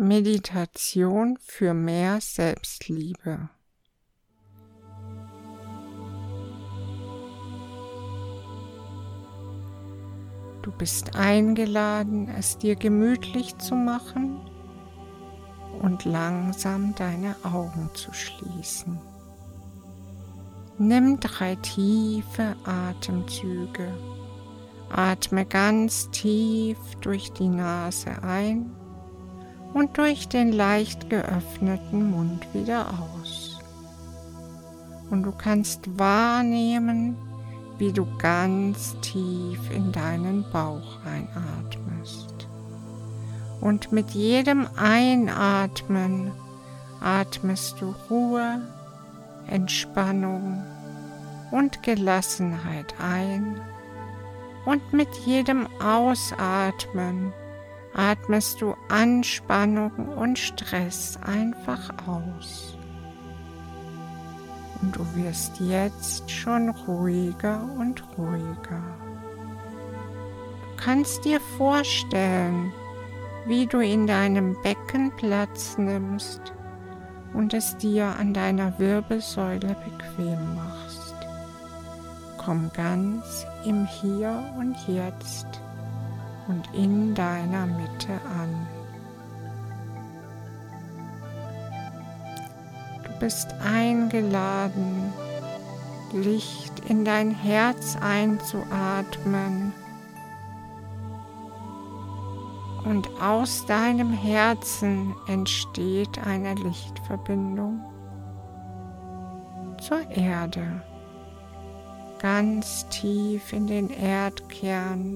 Meditation für mehr Selbstliebe. Du bist eingeladen, es dir gemütlich zu machen und langsam deine Augen zu schließen. Nimm 3 tiefe Atemzüge. Atme ganz tief durch die Nase ein und durch den leicht geöffneten Mund wieder aus. Und du kannst wahrnehmen, wie du ganz tief in deinen Bauch einatmest. Und mit jedem Einatmen atmest du Ruhe, Entspannung und Gelassenheit ein. Und mit jedem Ausatmen atmest du Anspannung und Stress einfach aus. Und du wirst jetzt schon ruhiger und ruhiger. Du kannst dir vorstellen, wie du in deinem Becken Platz nimmst und es dir an deiner Wirbelsäule bequem machst. Komm ganz im Hier und Jetzt und in deiner Mitte an. Du bist eingeladen, Licht in dein Herz einzuatmen und aus deinem Herzen entsteht eine Lichtverbindung zur Erde, ganz tief in den Erdkern.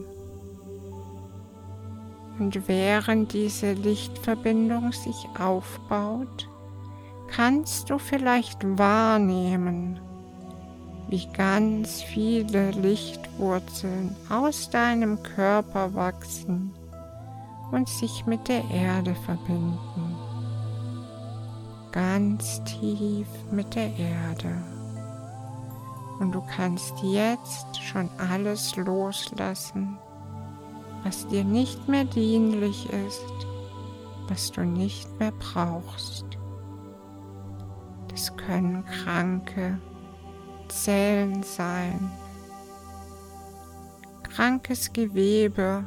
Und während diese Lichtverbindung sich aufbaut, kannst du vielleicht wahrnehmen, wie ganz viele Lichtwurzeln aus deinem Körper wachsen und sich mit der Erde verbinden. Ganz tief mit der Erde. Und du kannst jetzt schon alles loslassen, was dir nicht mehr dienlich ist, was du nicht mehr brauchst. Das können kranke Zellen sein, krankes Gewebe,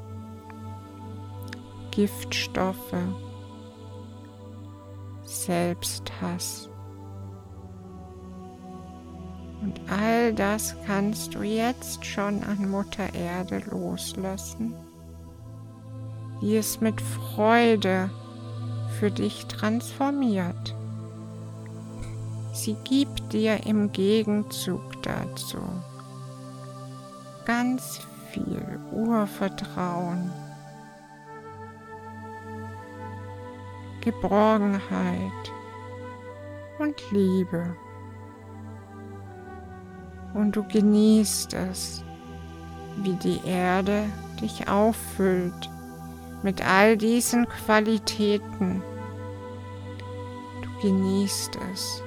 Giftstoffe, Selbsthass. Und all das kannst du jetzt schon an Mutter Erde loslassen, die es mit Freude für dich transformiert. Sie gibt dir im Gegenzug dazu ganz viel Urvertrauen, Geborgenheit und Liebe. Und du genießt es, wie die Erde dich auffüllt mit all diesen Qualitäten. Du genießt es.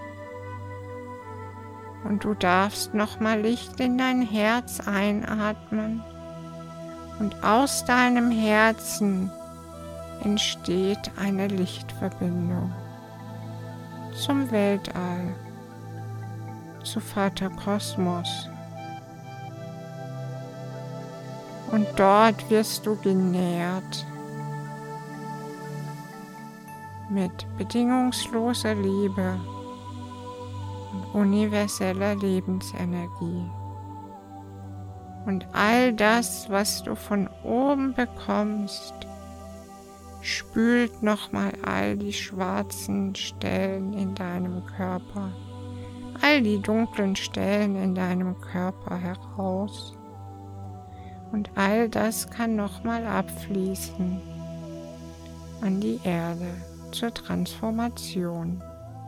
Und du darfst nochmal Licht in dein Herz einatmen. Und aus deinem Herzen entsteht eine Lichtverbindung zum Weltall, zu Vater Kosmos. Und dort wirst du genährt mit bedingungsloser Liebe und universeller Lebensenergie. Und all das, was du von oben bekommst, spült nochmal all die schwarzen Stellen in deinem Körper, all die dunklen Stellen in deinem Körper heraus. Und all das kann nochmal abfließen an die Erde zur Transformation.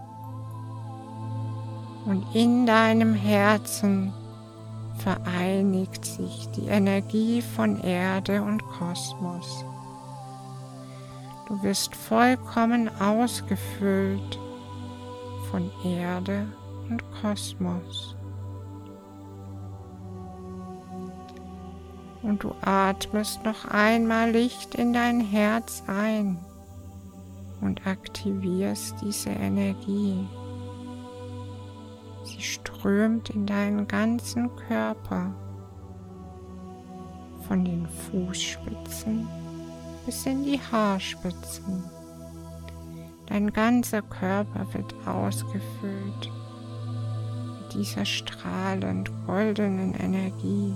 Und in deinem Herzen vereinigt sich die Energie von Erde und Kosmos. Du wirst vollkommen ausgefüllt von Erde und Kosmos. Und du atmest noch einmal Licht in dein Herz ein und aktivierst diese Energie. Sie strömt in deinen ganzen Körper, von den Fußspitzen bis in die Haarspitzen. Dein ganzer Körper wird ausgefüllt mit dieser strahlend goldenen Energie.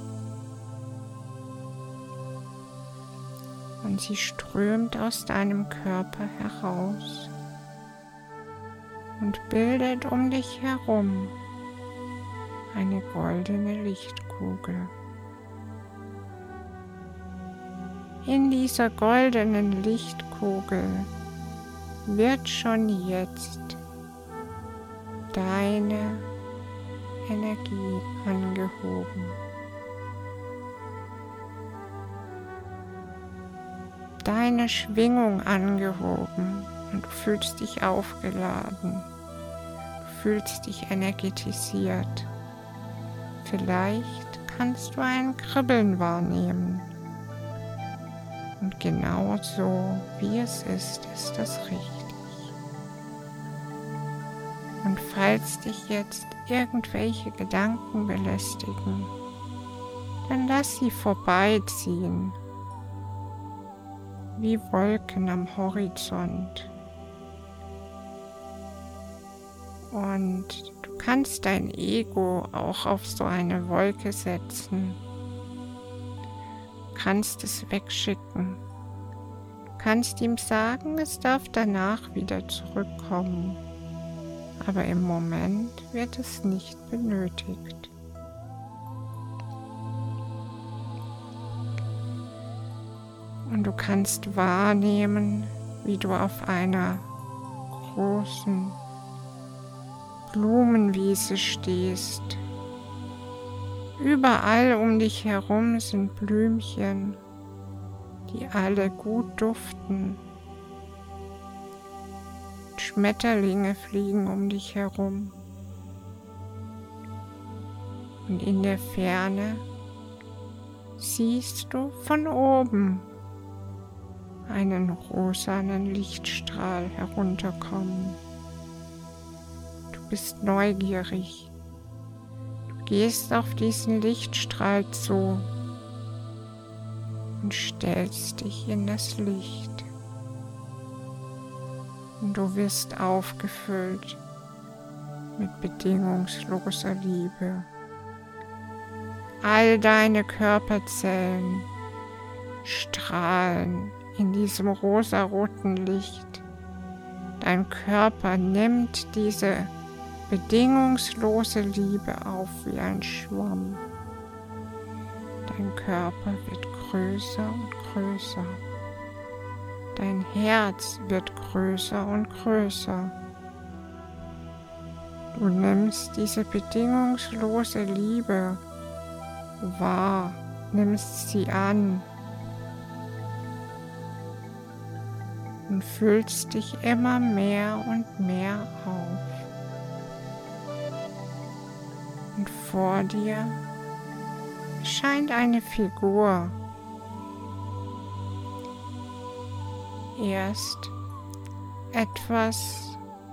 Und sie strömt aus deinem Körper heraus und bildet um dich herum eine goldene Lichtkugel. In dieser goldenen Lichtkugel wird schon jetzt deine Energie angehoben. Deine Schwingung angehoben und du fühlst dich aufgeladen. Du fühlst dich energetisiert. Vielleicht kannst du ein Kribbeln wahrnehmen. Und genau so, wie es ist das richtig. Und falls dich jetzt irgendwelche Gedanken belästigen, dann lass sie vorbeiziehen, wie Wolken am Horizont. Und du kannst dein Ego auch auf so eine Wolke setzen. Du kannst es wegschicken. Du kannst ihm sagen, es darf danach wieder zurückkommen. Aber im Moment wird es nicht benötigt. Und du kannst wahrnehmen, wie du auf einer großen Blumenwiese stehst. Überall um dich herum sind Blümchen, die alle gut duften. Schmetterlinge fliegen um dich herum. Und in der Ferne siehst du von oben einen rosanen Lichtstrahl herunterkommen. Du bist neugierig. Du gehst auf diesen Lichtstrahl zu und stellst dich in das Licht. Und du wirst aufgefüllt mit bedingungsloser Liebe. All deine Körperzellen strahlen in diesem rosaroten Licht. Dein Körper nimmt diese bedingungslose Liebe auf wie ein Schwamm. Dein Körper wird größer und größer. Dein Herz wird größer und größer. Du nimmst diese bedingungslose Liebe wahr, nimmst sie an und füllst dich immer mehr und mehr auf. Und vor dir erscheint eine Figur. Erst etwas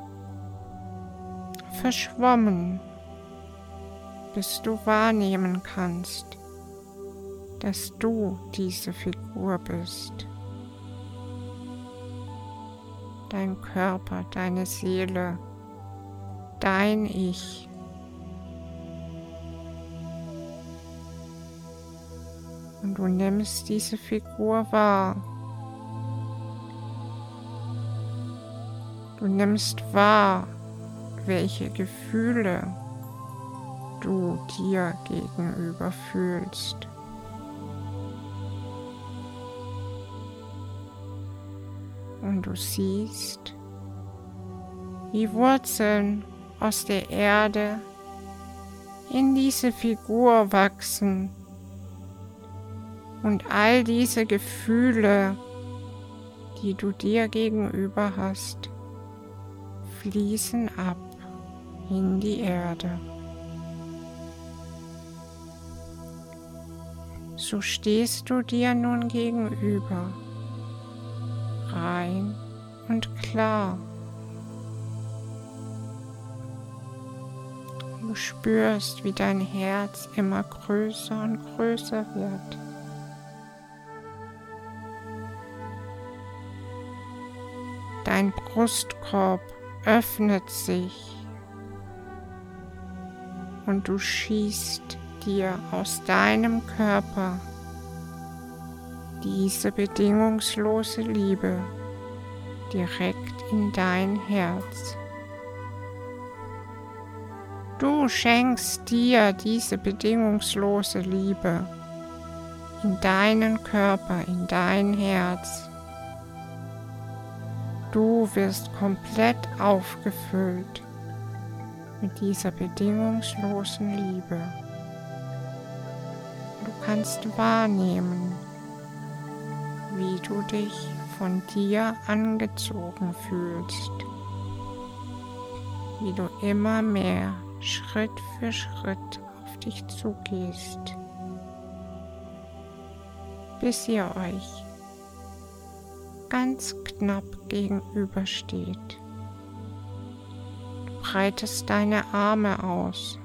verschwommen, bis du wahrnehmen kannst, dass du diese Figur bist. Dein Körper, deine Seele, dein Ich. Und du nimmst diese Figur wahr. Du nimmst wahr, welche Gefühle du dir gegenüber fühlst. Und du siehst, wie Wurzeln aus der Erde in diese Figur wachsen und all diese Gefühle, die du dir gegenüber hast, fließen ab in die Erde. So stehst du dir nun gegenüber, rein und klar. Du spürst, wie dein Herz immer größer und größer wird. Dein Brustkorb öffnet sich und du schießt dir aus deinem Körper diese bedingungslose Liebe direkt in dein Herz. Du schenkst dir diese bedingungslose Liebe in deinen Körper, in dein Herz. Du wirst komplett aufgefüllt mit dieser bedingungslosen Liebe. Du kannst wahrnehmen, wie du dich von dir angezogen fühlst, wie du immer mehr Schritt für Schritt auf dich zugehst, bis ihr euch ganz knapp gegenübersteht. Du breitest deine Arme aus,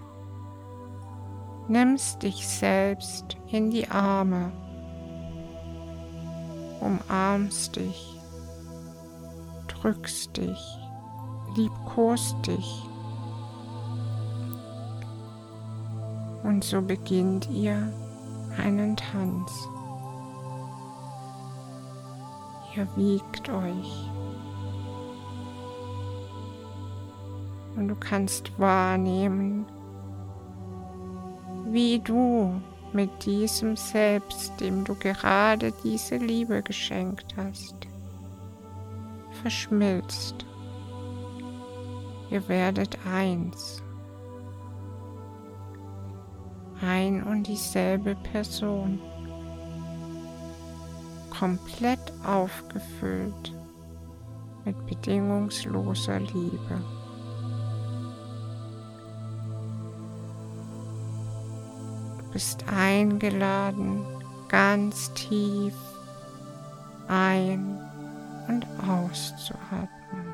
nimmst dich selbst in die Arme, umarmst dich, drückst dich, liebkost dich. Und so beginnt ihr einen Tanz. Ihr wiegt euch. Und du kannst wahrnehmen, wie du mit diesem Selbst, dem du gerade diese Liebe geschenkt hast, verschmilzt. Ihr werdet eins. Ein und dieselbe Person, komplett aufgefüllt mit bedingungsloser Liebe. Du bist eingeladen, ganz tief ein- und auszuatmen.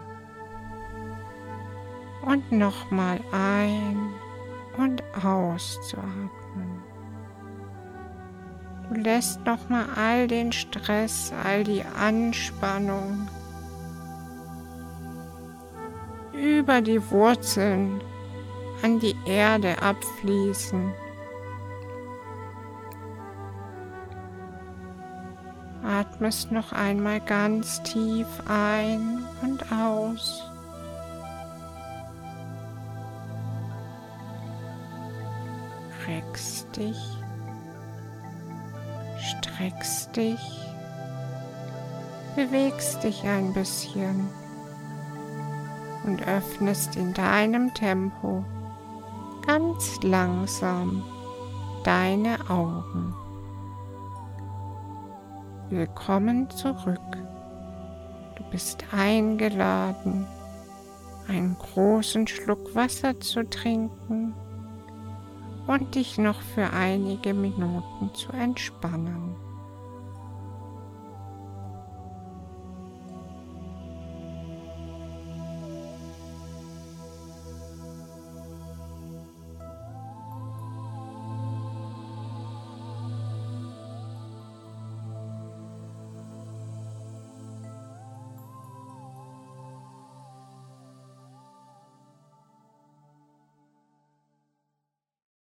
Und nochmal ein- und auszuatmen. Du lässt nochmal all den Stress, all die Anspannung über die Wurzeln an die Erde abfließen. Atmest noch einmal ganz tief ein und aus. Reckst dich, streckst dich, bewegst dich ein bisschen und öffnest in deinem Tempo ganz langsam deine Augen. Willkommen zurück. Du bist eingeladen, einen großen Schluck Wasser zu trinken und dich noch für einige Minuten zu entspannen.